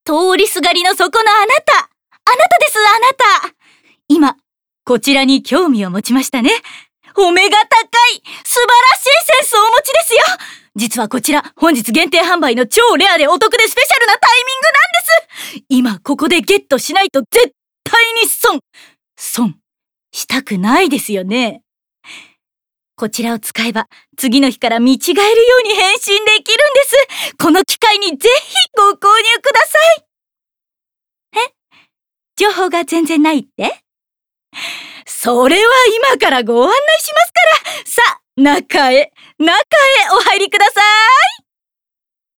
通りすがりのそこのあなたです、あなた。今、こちらに興味を持ちましたね。お目が高い、素晴らしいセンスをお持ちですよ。実はこちら、本日限定販売の超レアでお得でスペシャルなタイミングなんです。今ここでゲットしないと絶対に損したくないですよね。こちらを使えば次の日から見違えるように変身できるんです。この機会にぜひご購入ください。情報が全然ないって？それは今からご案内しますから。さあ、中へお入りください。